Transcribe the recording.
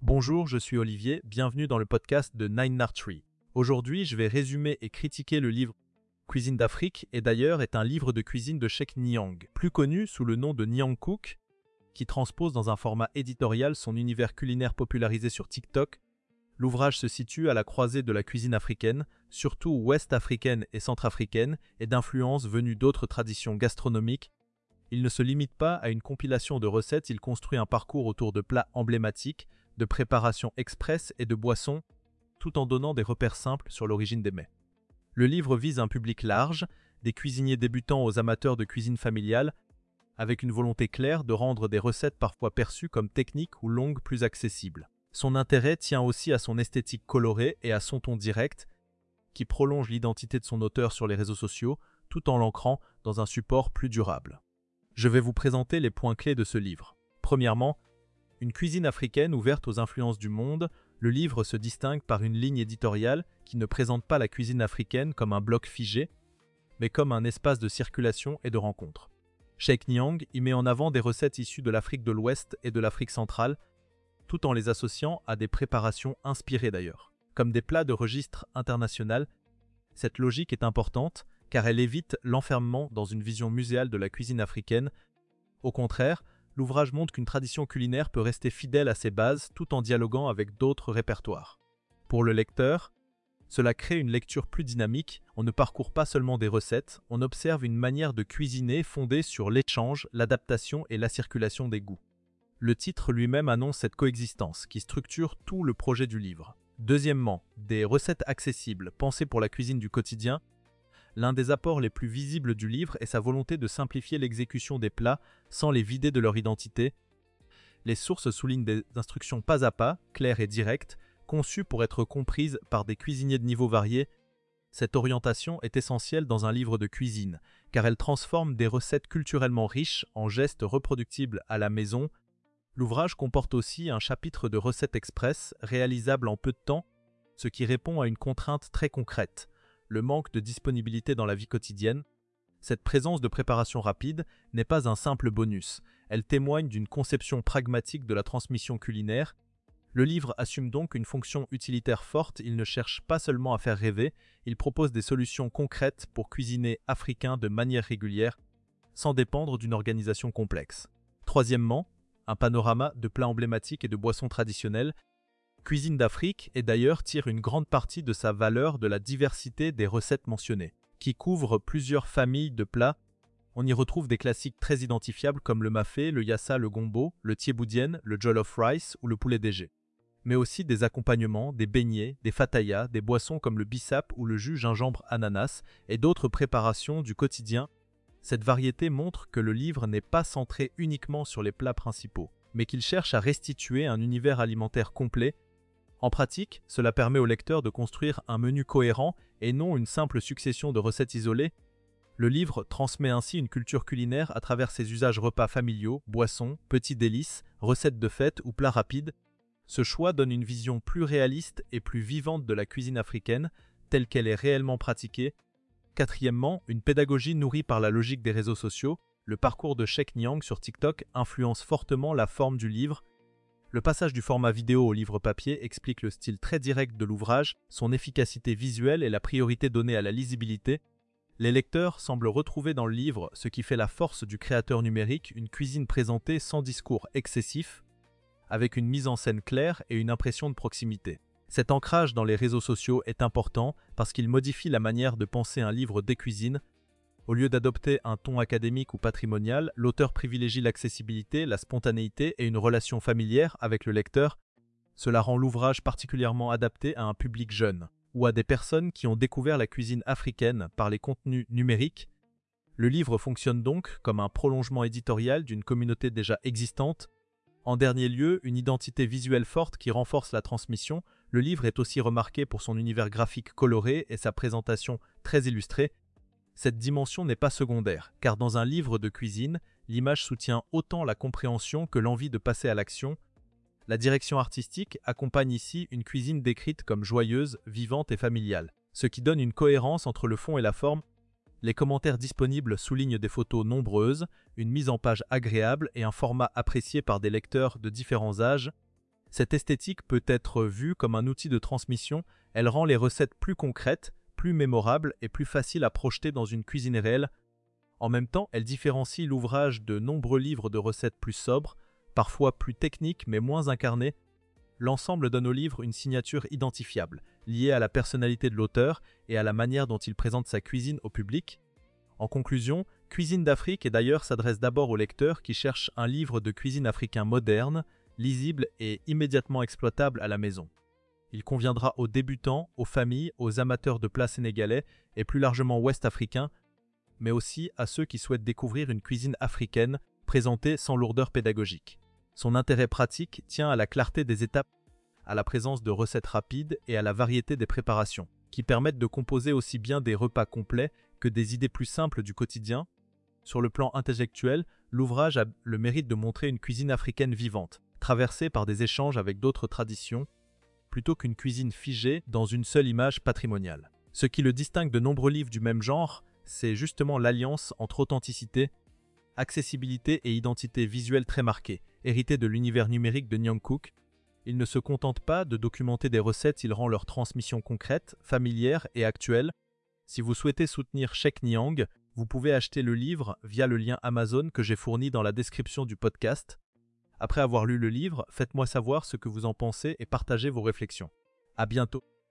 Bonjour, je suis Olivier, bienvenue dans le podcast de Nine Tree. Aujourd'hui, je vais résumer et critiquer le livre Cuisine d'Afrique, et d'ailleurs est un livre de cuisine de Cheikh Nyang, plus connu sous le nom de Nyang Cook, qui transpose dans un format éditorial son univers culinaire popularisé sur TikTok. L'ouvrage se situe à la croisée de la cuisine africaine, surtout ouest-africaine et centrafricaine, et d'influences venues d'autres traditions gastronomiques. Il ne se limite pas à une compilation de recettes, il construit un parcours autour de plats emblématiques, de préparation express et de boissons, tout en donnant des repères simples sur l'origine des mets. Le livre vise un public large, des cuisiniers débutants aux amateurs de cuisine familiale, avec une volonté claire de rendre des recettes parfois perçues comme techniques ou longues plus accessibles. Son intérêt tient aussi à son esthétique colorée et à son ton direct, qui prolonge l'identité de son auteur sur les réseaux sociaux, tout en l'ancrant dans un support plus durable. Je vais vous présenter les points clés de ce livre. Premièrement, une cuisine africaine ouverte aux influences du monde, le livre se distingue par une ligne éditoriale qui ne présente pas la cuisine africaine comme un bloc figé, mais comme un espace de circulation et de rencontre. Cheikh Nyang y met en avant des recettes issues de l'Afrique de l'Ouest et de l'Afrique centrale, tout en les associant à des préparations inspirées d'ailleurs. Comme des plats de registre international, cette logique est importante car elle évite l'enfermement dans une vision muséale de la cuisine africaine. Au contraire, l'ouvrage montre qu'une tradition culinaire peut rester fidèle à ses bases tout en dialoguant avec d'autres répertoires. Pour le lecteur, cela crée une lecture plus dynamique, on ne parcourt pas seulement des recettes, on observe une manière de cuisiner fondée sur l'échange, l'adaptation et la circulation des goûts. Le titre lui-même annonce cette coexistence qui structure tout le projet du livre. Deuxièmement, des recettes accessibles, pensées pour la cuisine du quotidien. L'un des apports les plus visibles du livre est sa volonté de simplifier l'exécution des plats sans les vider de leur identité. Les sources soulignent des instructions pas à pas, claires et directes, conçues pour être comprises par des cuisiniers de niveaux variés. Cette orientation est essentielle dans un livre de cuisine, car elle transforme des recettes culturellement riches en gestes reproductibles à la maison. L'ouvrage comporte aussi un chapitre de recettes express, réalisables en peu de temps, ce qui répond à une contrainte très concrète. Le manque de disponibilité dans la vie quotidienne. Cette présence de préparation rapide n'est pas un simple bonus, elle témoigne d'une conception pragmatique de la transmission culinaire. Le livre assume donc une fonction utilitaire forte, il ne cherche pas seulement à faire rêver, il propose des solutions concrètes pour cuisiner africain de manière régulière, sans dépendre d'une organisation complexe. Troisièmement, un panorama de plats emblématiques et de boissons traditionnelles. Cuisine d'Afrique et d'ailleurs tire une grande partie de sa valeur de la diversité des recettes mentionnées, qui couvrent plusieurs familles de plats. On y retrouve des classiques très identifiables comme le mafé, le yassa, le gombo, le thieboudienne, le jollof rice ou le poulet DG. Mais aussi des accompagnements, des beignets, des fatayas, des boissons comme le bissap ou le jus gingembre-ananas et d'autres préparations du quotidien. Cette variété montre que le livre n'est pas centré uniquement sur les plats principaux, mais qu'il cherche à restituer un univers alimentaire complet. En pratique, cela permet au lecteur de construire un menu cohérent et non une simple succession de recettes isolées. Le livre transmet ainsi une culture culinaire à travers ses usages repas familiaux, boissons, petits délices, recettes de fête ou plats rapides. Ce choix donne une vision plus réaliste et plus vivante de la cuisine africaine, telle qu'elle est réellement pratiquée. Quatrièmement, une pédagogie nourrie par la logique des réseaux sociaux. Le parcours de Cheikh Nyang sur TikTok influence fortement la forme du livre. Le passage du format vidéo au livre papier explique le style très direct de l'ouvrage, son efficacité visuelle et la priorité donnée à la lisibilité. Les lecteurs semblent retrouver dans le livre ce qui fait la force du créateur numérique, une cuisine présentée sans discours excessif, avec une mise en scène claire et une impression de proximité. Cet ancrage dans les réseaux sociaux est important parce qu'il modifie la manière de penser un livre des cuisines. Au lieu d'adopter un ton académique ou patrimonial, l'auteur privilégie l'accessibilité, la spontanéité et une relation familière avec le lecteur. Cela rend l'ouvrage particulièrement adapté à un public jeune ou à des personnes qui ont découvert la cuisine africaine par les contenus numériques. Le livre fonctionne donc comme un prolongement éditorial d'une communauté déjà existante. En dernier lieu, une identité visuelle forte qui renforce la transmission. Le livre est aussi remarqué pour son univers graphique coloré et sa présentation très illustrée. Cette dimension n'est pas secondaire, car dans un livre de cuisine, l'image soutient autant la compréhension que l'envie de passer à l'action. La direction artistique accompagne ici une cuisine décrite comme joyeuse, vivante et familiale, ce qui donne une cohérence entre le fond et la forme. Les commentaires disponibles soulignent des photos nombreuses, une mise en page agréable et un format apprécié par des lecteurs de différents âges. Cette esthétique peut être vue comme un outil de transmission, elle rend les recettes plus concrètes, plus mémorables et plus faciles à projeter dans une cuisine réelle. En même temps, elle différencie l'ouvrage de nombreux livres de recettes plus sobres, parfois plus techniques mais moins incarnées. L'ensemble donne au livre une signature identifiable, liée à la personnalité de l'auteur et à la manière dont il présente sa cuisine au public. En conclusion, Cuisine d'Afrique et d'ailleurs s'adresse d'abord aux lecteurs qui cherchent un livre de cuisine africain moderne, lisible et immédiatement exploitable à la maison. Il conviendra aux débutants, aux familles, aux amateurs de plats sénégalais et plus largement ouest-africains, mais aussi à ceux qui souhaitent découvrir une cuisine africaine présentée sans lourdeur pédagogique. Son intérêt pratique tient à la clarté des étapes, à la présence de recettes rapides et à la variété des préparations, qui permettent de composer aussi bien des repas complets que des idées plus simples du quotidien. Sur le plan intellectuel, l'ouvrage a le mérite de montrer une cuisine africaine vivante, traversée par des échanges avec d'autres traditions, plutôt qu'une cuisine figée dans une seule image patrimoniale. Ce qui le distingue de nombreux livres du même genre, c'est justement l'alliance entre authenticité, accessibilité et identité visuelle très marquée, héritée de l'univers numérique de Nyang Cook. Il ne se contente pas de documenter des recettes, il rend leur transmission concrète, familière et actuelle. Si vous souhaitez soutenir Cheikh Niang, vous pouvez acheter le livre via le lien Amazon que j'ai fourni dans la description du podcast. Après avoir lu le livre, faites-moi savoir ce que vous en pensez et partagez vos réflexions. À bientôt.